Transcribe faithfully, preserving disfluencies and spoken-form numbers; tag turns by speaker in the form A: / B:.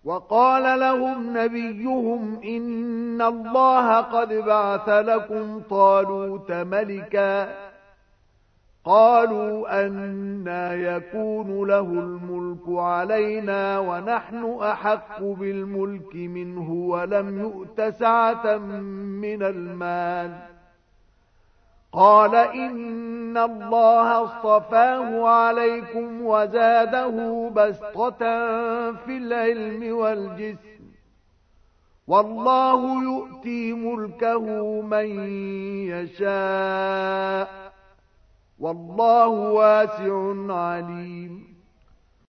A: وقال لهم نبيهم إن الله قد بعث لكم طالوت ملكا قالوا أنى يكون له الملك علينا ونحن أحق بالملك منه ولم يؤت سعة من المال قال إن الله اصطفاه عليكم وزاده بسطة في العلم والجسم والله يؤتي ملكه من يشاء والله واسع عليم